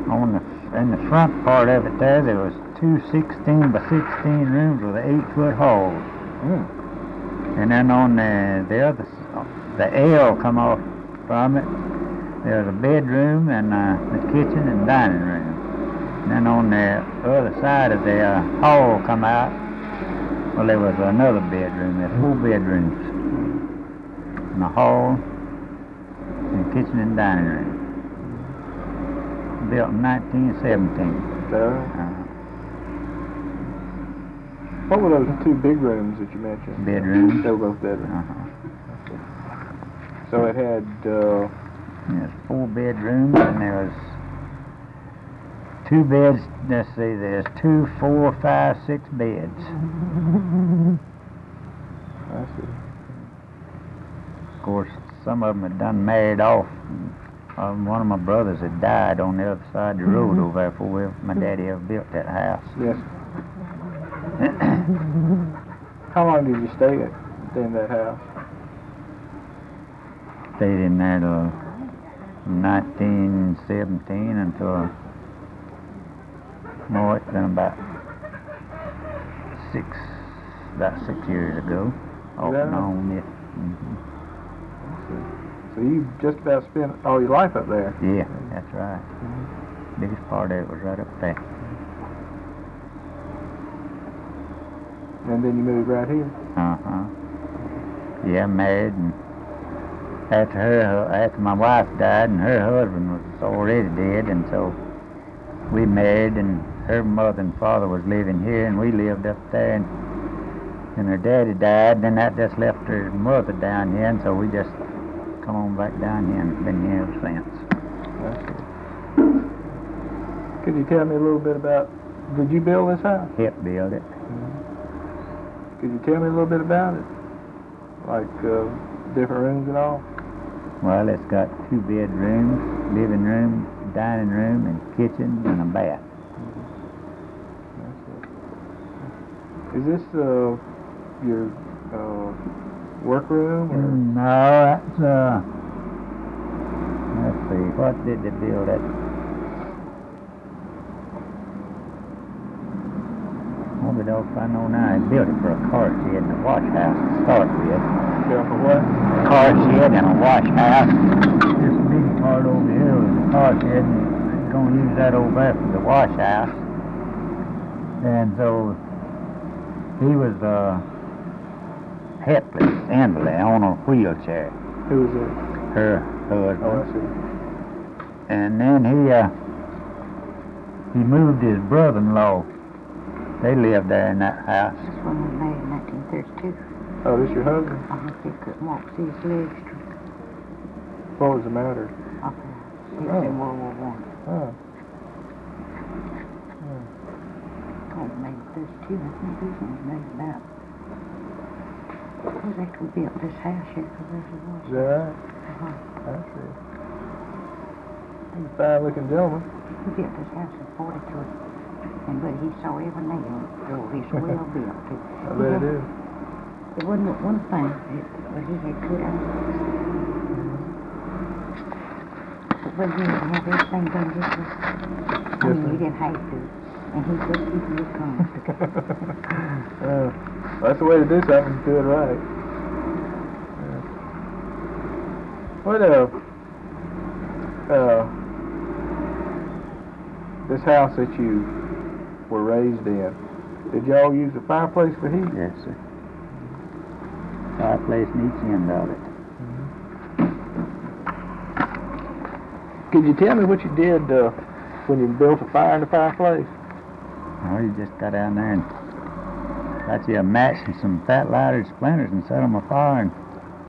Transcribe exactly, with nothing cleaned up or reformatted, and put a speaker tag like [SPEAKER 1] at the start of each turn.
[SPEAKER 1] On the in the front part of it there, there was two sixteen by sixteen rooms with an eight foot hall.
[SPEAKER 2] Mm.
[SPEAKER 1] And then on the the other s- the L come off from it. There was a bedroom and uh, the kitchen and dining room. And then on the other side of the uh, hall come out, well, there was another bedroom. There's four bedrooms. And a hall and kitchen and dining room. Built in nineteen seventeen.
[SPEAKER 2] There.
[SPEAKER 1] Uh,
[SPEAKER 2] What were those two big rooms that you mentioned?
[SPEAKER 1] bedrooms.
[SPEAKER 2] They were both bedrooms.
[SPEAKER 1] Uh-huh.
[SPEAKER 2] So it had, uh,
[SPEAKER 1] There's four bedrooms and there was two beds. Let's see, there's two, four, five, six beds.
[SPEAKER 2] I see.
[SPEAKER 1] Of course, some of them had done married off. Um, one of my brothers had died on the other side of the road over there before we, my daddy ever built that house.
[SPEAKER 2] Yes. How long did you stay at, in that house?
[SPEAKER 1] Stayed in there till nineteen seventeen until, no, it's been about six, about six years ago. Off
[SPEAKER 2] Yeah.
[SPEAKER 1] and on, yeah. Mhm.
[SPEAKER 2] So you just about spent all your life up there?
[SPEAKER 1] Yeah, that's right. Biggest part of it was right up there.
[SPEAKER 2] And then you moved right here?
[SPEAKER 1] Uh-huh. Yeah, married, and after her, after my wife died, and her husband was already dead, and so we married, and her mother and father was living here, and we lived up there, and, and her daddy died, then that just left her mother down here, and so we just come on back down here and been here ever since.
[SPEAKER 2] I see. Could you tell me a little bit about, did you build this house?
[SPEAKER 1] Helped build it.
[SPEAKER 2] Could you tell me a little bit about it? Like uh, different rooms and all?
[SPEAKER 1] Well, it's got two bedrooms, living room, dining room, and kitchen, and a bath.
[SPEAKER 2] Is this uh, your uh, workroom? Or?
[SPEAKER 1] No, that's, uh, let's see, what did they build it? Well, we don't find no now. They built it for a car shed and a wash house to start with.
[SPEAKER 2] Yeah, for what?
[SPEAKER 1] Car shed and a wash house. This big part over here was the car shed, and they're gonna use that over there for the wash house. And so, he was, uh, helpless, invalid, on a wheelchair.
[SPEAKER 2] Who was it?
[SPEAKER 1] Her husband.
[SPEAKER 2] Oh, I see.
[SPEAKER 1] And then he, uh, he moved his brother-in-law. They lived there in that house.
[SPEAKER 3] This one was made in nineteen thirty-two.
[SPEAKER 2] Oh, this your husband?
[SPEAKER 3] Uh-huh. He couldn't walk, see his legs straight.
[SPEAKER 2] What was the matter?
[SPEAKER 3] Okay. He was
[SPEAKER 2] Oh.
[SPEAKER 3] in World War One.
[SPEAKER 2] Oh.
[SPEAKER 3] Oh, made in thirty-two. I think this one was made about. It was after we built this house here, because this was.
[SPEAKER 2] Is that right?
[SPEAKER 3] Uh-huh.
[SPEAKER 2] I see. He's a fine-looking gentleman.
[SPEAKER 3] We built this house in forty-three. And but he saw every nail drove. It's well built too.
[SPEAKER 2] I bet it is.
[SPEAKER 3] There wasn't but one thing, it- but he had good eyes. But he didn't have everything done just right. I
[SPEAKER 2] Yes,
[SPEAKER 3] mean,
[SPEAKER 2] sir.
[SPEAKER 3] he didn't have to. And he just keep you calm.
[SPEAKER 2] uh, that's the way to do something, do it right. Yeah. What, uh, uh, this house that you were raised in, did y'all use a fireplace for heat?
[SPEAKER 1] Yes, sir. Fireplace in each end of it.
[SPEAKER 2] Could you tell me what you did uh, when you built a fire in the fireplace?
[SPEAKER 1] Well, you just got down there and got you a match and some fat lighter splinters and set them afire and